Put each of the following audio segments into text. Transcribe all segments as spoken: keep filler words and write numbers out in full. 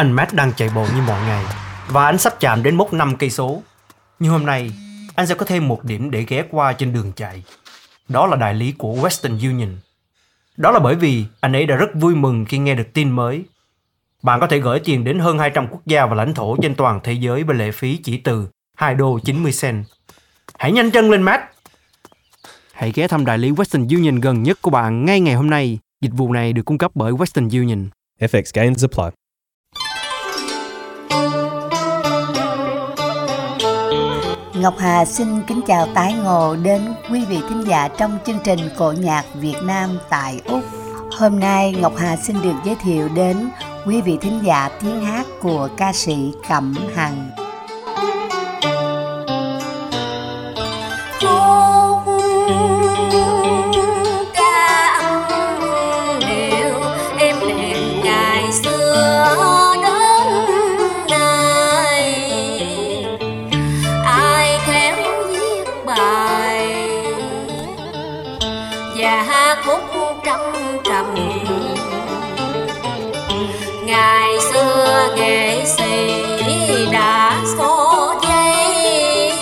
Anh Matt đang chạy bộ như mọi ngày và anh sắp chạm đến mốc năm cây số. Nhưng hôm nay, anh sẽ có thêm một điểm để ghé qua trên đường chạy. Đó là đại lý của Western Union. Đó là bởi vì anh ấy đã rất vui mừng khi nghe được tin mới. Bạn có thể gửi tiền đến hơn hai trăm quốc gia và lãnh thổ trên toàn thế giới với lệ phí chỉ từ hai đô chín mươi cent. Hãy nhanh chân lên, Matt! Hãy ghé thăm đại lý Western Union gần nhất của bạn ngay ngày hôm nay. Dịch vụ này được cung cấp bởi Western Union. F X gains apply. Ngọc Hà xin kính chào tái ngộ đến quý vị thính giả trong chương trình Cổ nhạc Việt Nam tại Úc. Hôm nay Ngọc Hà xin được giới thiệu đến quý vị thính giả tiếng hát của ca sĩ Cẩm Hằng. Ngày xưa nghệ sĩ đã xô dây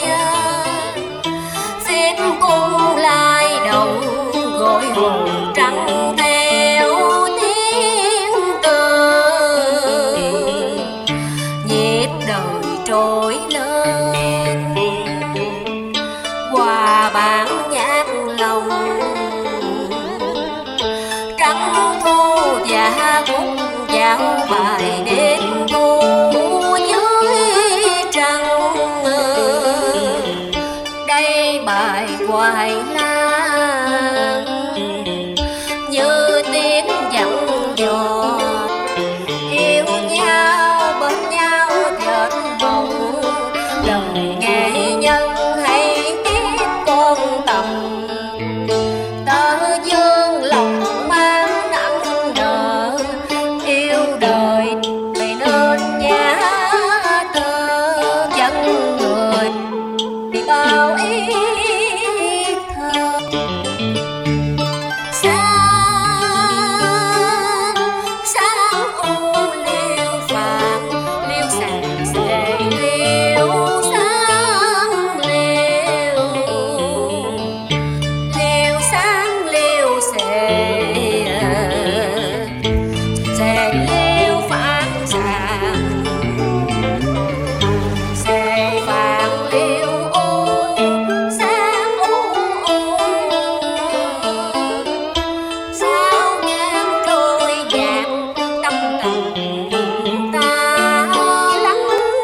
xiết cung lai đầu gọi hồn trắng theo tiếng từ nhịp đời trôi lên qua bản nhạc lòng trắng thu và khúc dạo bài đêm thu dưới trăng. Đây bài hoài lan như tiếng dặn dò yêu nhau bên nhau chợt mộng lời nghệ nhân hay tiếc con tầm tơ dương lòng mang nặng nợ yêu đời vì nên nhã thơ dẫn người đi bao ý thơ sáng sáng u liêu phàm liêu sàn xề liêu sáng liêu liêu sáng liêu xề xề liêu phản sàn xề phản liêu u sáng u u sao ngang trôi nhạc tâm tình ta lắng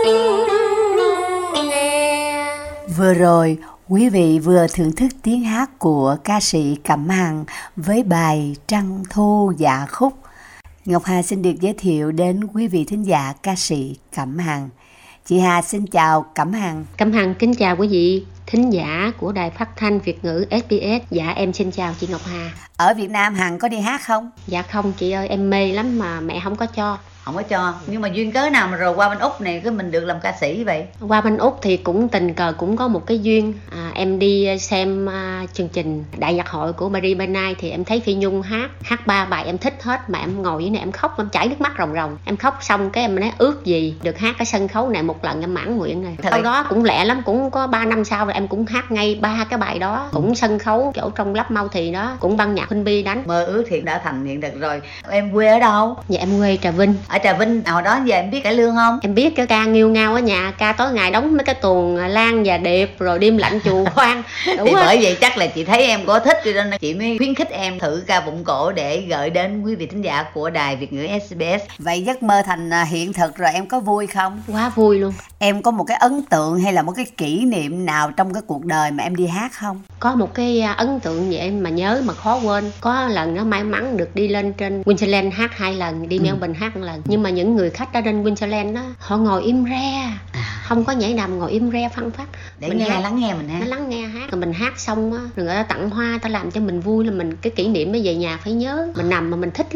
nghe. Vừa rồi, quý vị vừa thưởng thức tiếng hát của ca sĩ Cẩm Hằng với bài Trăng Thu Dạ Khúc. Ngọc Hà xin được giới thiệu đến quý vị thính giả ca sĩ Cẩm Hằng. Chị Hà xin chào Cẩm Hằng. Cẩm Hằng kính chào quý vị thính giả của Đài Phát thanh Việt ngữ ét bê ét. Dạ em xin chào chị Ngọc Hà. Ở Việt Nam Hằng có đi hát không? Dạ không chị ơi, em mê lắm mà mẹ không có cho. Không có cho, nhưng mà duyên cớ nào mà rồi qua bên Úc này cái mình được làm ca sĩ vậy? Qua bên Úc thì cũng tình cờ cũng có một cái duyên. À, em đi xem uh, chương trình đại nhạc hội của Marie Benay thì em thấy Phi Nhung hát hát ba bài em thích hết, mà em ngồi dưới này em khóc, em chảy nước mắt ròng ròng. Em khóc xong cái em nói ước gì được hát cái sân khấu này một lần, em mãn nguyện rồi. Sau đó cũng lẹ lắm, cũng có ba năm sau rồi em cũng hát ngay ba cái bài đó, cũng sân khấu chỗ trong Lắp Mau Thì đó, cũng ban nhạc Huynh Bi đánh. Mơ ước thì đã thành hiện thực rồi. Em quê ở đâu? Dạ em quê Trà Vinh. Ở Trà Vinh, hồi đó giờ em biết cải lương không? Em biết cái ca Nghiêu Ngao ở nhà, ca tối ngày đóng mấy cái tuồng Lan và Điệp rồi Đêm Lạnh Chùa Khoan. Thì bởi vậy chắc là chị thấy em có thích cho nên chị mới khuyến khích em thử ca bụng cổ để gửi đến quý vị thính giả của Đài Việt ngữ ét bê ét. Vậy giấc mơ thành hiện thực rồi, em có vui không? Quá vui luôn. Em có một cái ấn tượng hay là một cái kỷ niệm nào trong cái cuộc đời mà em đi hát không? Có một cái ấn tượng vậy em mà nhớ mà khó quên. Có lần nó may mắn được đi lên trên Queensland hát hai lần, đi Melbourne hát một lần. Nhưng mà những người khách ở trên Queensland đó, họ ngồi im re, à. không có nhảy đầm, ngồi im re phăng phát để mình nghe hát, lắng nghe mình hát. Nó lắng nghe hát, rồi mình hát xong á, rồi người ta tặng hoa, ta làm cho mình vui, là mình cái kỷ niệm mới về nhà phải nhớ. Mình nằm mà mình thích lắm.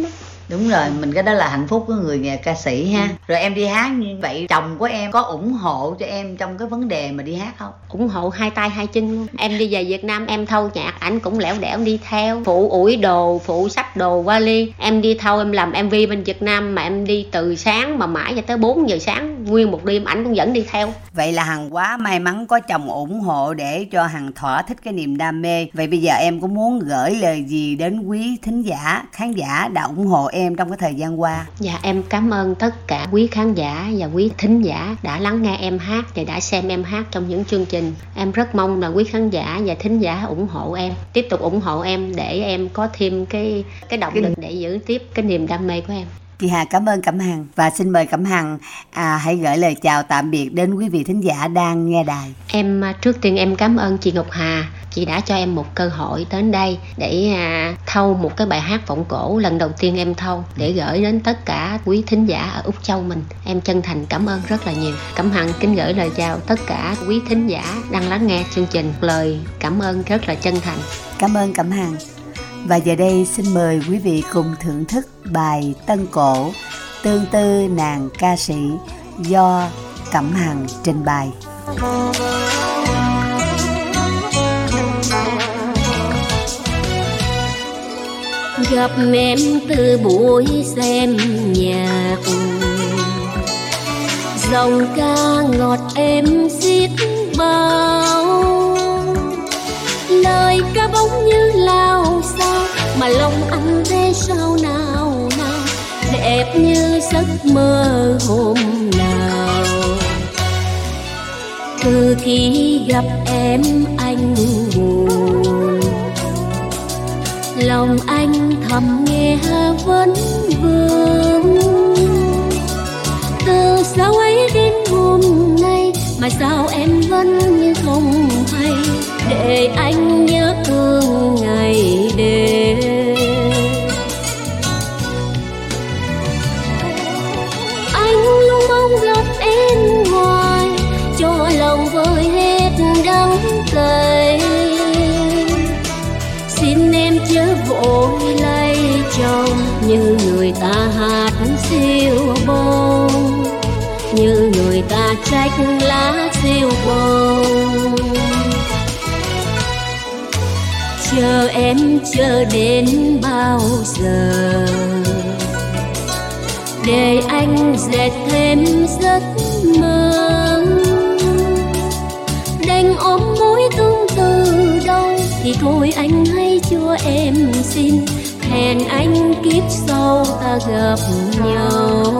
Đúng rồi, mình cái đó là hạnh phúc của người nghệ ca sĩ ha. Ừ. Rồi em đi hát như vậy, chồng của em có ủng hộ cho em trong cái vấn đề mà đi hát không? Ủng hộ hai tay hai chân luôn. Em đi về Việt Nam em thâu nhạc, ảnh cũng lẻo đẻo đi theo, phụ ủi đồ, phụ xách đồ vali. Em đi thâu, em làm em vê bên Việt Nam mà em đi từ sáng mà mãi cho tới bốn giờ sáng, nguyên một đêm ảnh cũng vẫn đi theo. Vậy là Hằng quá may mắn có chồng ủng hộ để cho Hằng thỏa thích cái niềm đam mê. Vậy bây giờ em có muốn gửi lời gì đến quý thính giả, khán giả đã ủng hộ em trong cái thời gian qua? Dạ em cảm ơn tất cả quý khán giả và quý thính giả đã lắng nghe em hát và đã xem em hát trong những chương trình. Em rất mong là quý khán giả và thính giả ủng hộ em, tiếp tục ủng hộ em để em có thêm cái cái động lực để giữ tiếp cái niềm đam mê của em. Chị Hà cảm ơn Cẩm Hằng và xin mời Cẩm Hằng à, hãy gửi lời chào tạm biệt đến quý vị thính giả đang nghe đài. Em trước tiên em cảm ơn chị Ngọc Hà, chị đã cho em một cơ hội đến đây để à, thâu một cái bài hát vọng cổ lần đầu tiên em thâu để gửi đến tất cả quý thính giả ở Úc Châu mình. Em chân thành cảm ơn rất là nhiều. Cẩm Hằng kính gửi lời chào tất cả quý thính giả đang lắng nghe chương trình. Lời cảm ơn rất là chân thành. Cảm ơn Cẩm Hằng. Và giờ đây xin mời quý vị cùng thưởng thức bài tân cổ Tương tư nàng ca sĩ do Cẩm Hằng trình bày. Gặp em từ buổi xem nhạc, dòng ca ngọt êm xiết bao, lời ca bóng như lao sao mà lòng anh thế sao nào nào, đẹp như giấc mơ hôm nào. Từ khi gặp em anh buồn, lòng anh thầm nghe vấn vương. Từ sau ấy đến hôm nay mà sao em vẫn như không hay, để anh nhớ thương ngày đêm. Anh luôn mong gặp em ngoài, cho lòng vơi hết đắng cay. Xin em chớ vội lay chồng, như người ta hát siêu bông, như người ta trách lá siêu bông. Chờ em chờ đến bao giờ, để anh dệt thêm giấc mơ. Đành ôm mối tương tư đâu thì thôi anh hãy cho em xin, hẹn anh kiếp sau ta gặp nhau.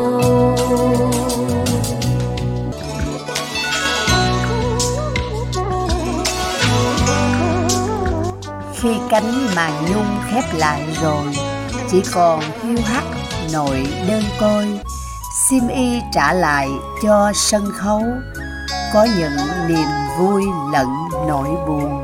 Khi cánh màn nhung khép lại rồi, chỉ còn hiu hắt nỗi đơn côi. Sim y trả lại cho sân khấu, có những niềm vui lẫn nỗi buồn.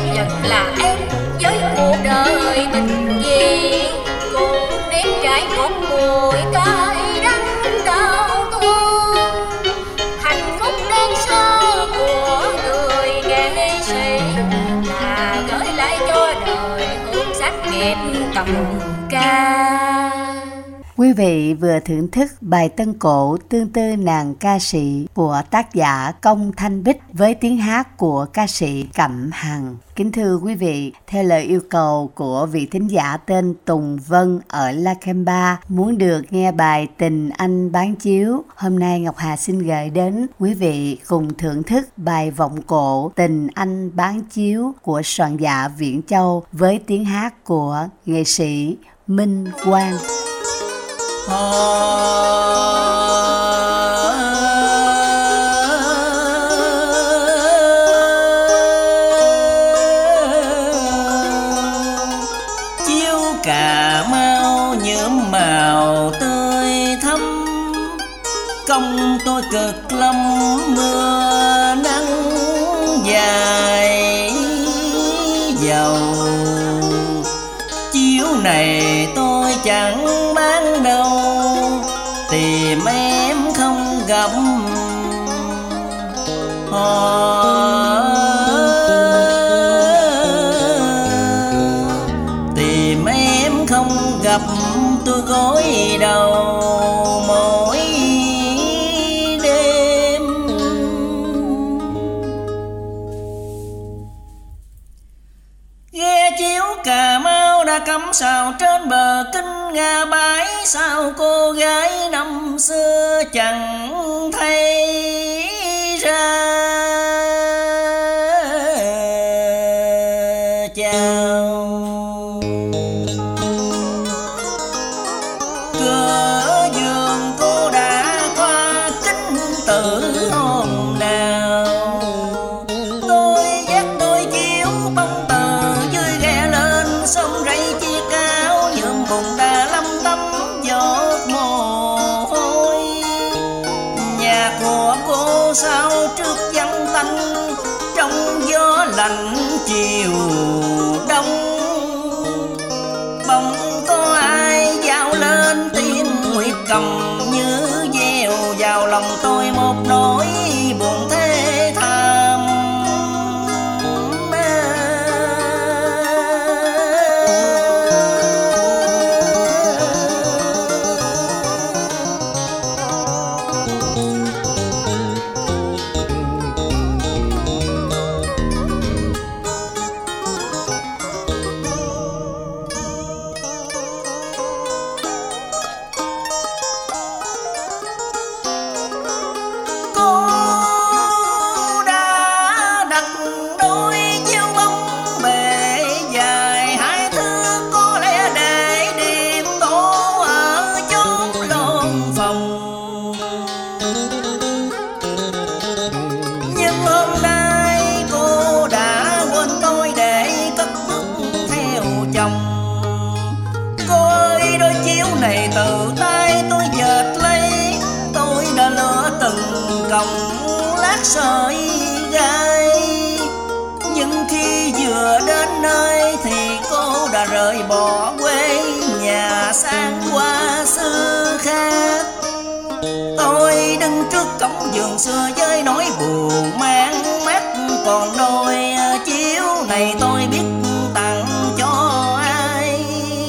nhận là em với cuộc đời bình dị, cùng nếm trải một mùi cay đắng đau thương. Hạnh phúc đơn sơ của người nghệ sĩ là gửi lại cho đời hương sắc nghiệp cầm ca. Quý vị vừa thưởng thức bài tân cổ Tương tư nàng ca sĩ của tác giả Công Thanh Bích với tiếng hát của ca sĩ Cẩm Hằng. Kính thưa quý vị, theo lời yêu cầu của vị thính giả tên Tùng Vân ở Lakemba muốn được nghe bài Tình Anh Bán Chiếu, hôm nay Ngọc Hà xin gửi đến quý vị cùng thưởng thức bài vọng cổ Tình Anh Bán Chiếu của soạn giả Viễn Châu với tiếng hát của nghệ sĩ Minh Quang. Chiếu Cà Mau nhuộm màu tươi thắm, công tôi cực lắm mưa nắng dài dầu. Chiếu này tôi chẳng bán đâu, tìm em không gặp. Tìm em không gặp, tôi gối đầu mỗi đêm. Ghe chiếu Cà Mau đã cắm sào trên bờ Kinh Nga bãi, sao cô gái năm xưa chẳng thấy ra chào. Cửa giường cô đã qua kính tử hôm nào, tôi dắt đôi chiếu bông tờ dưới ghe lên sông rây chiếc áo nhuộm bùn đã lăm tấm giọt mồ hôi. Nhà của cô sao trước vắng tanh, trong gió lạnh chiều đông. Bỗng có ai giao lên tiếng nguyệt cầm như gieo vào lòng tôi một nỗi buồn thê thảm. Sợi gai, nhưng khi vừa đến nơi thì cô đã rời bỏ quê nhà sang qua xứ khác. Tôi đứng trước cổng vườn xưa với nỗi buồn mang mát, còn đôi chiếu này tôi biết tặng cho ai.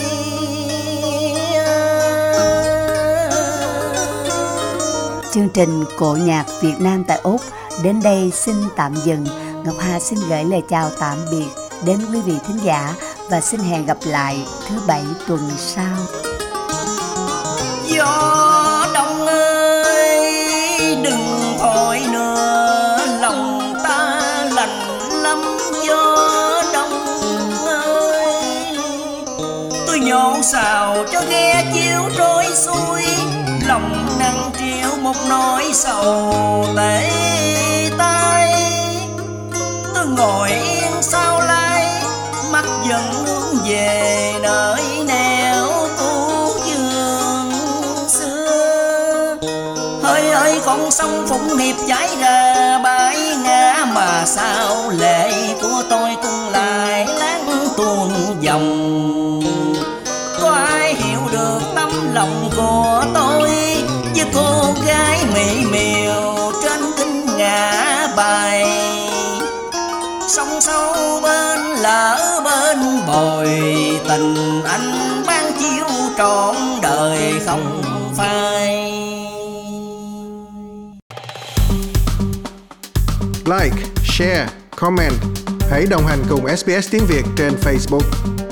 Chương trình Cổ nhạc Việt Nam tại Úc đến đây xin tạm dừng. Ngọc Hà xin gửi lời chào tạm biệt đến quý vị thính giả và xin hẹn gặp lại thứ bảy tuần sau. Gió đông ơi đừng thổi nữa, lòng ta lạnh lắm. Gió đông ơi, tôi nhổ xào cho ghe chiếu trôi xuôi, lòng nắng triều một nỗi sầu tệ tay. Tôi ngồi yên sau lái, mắt dần hướng về nơi nẻo cũ vườn xưa. Hơi ơi con sông Phụng Hiệp chảy ra bãi ngã, mà sao lệ của tôi cũng là vòng. Có ai hiểu được tấm lòng của tôi với cô gái mỹ miều trên kinh ngã bài. Sông sâu bên lỡ bên bồi, tình anh ban chiếu trọn đời không phai. Like, share, comment. Hãy đồng hành cùng ét bê ét Tiếng Việt trên Facebook.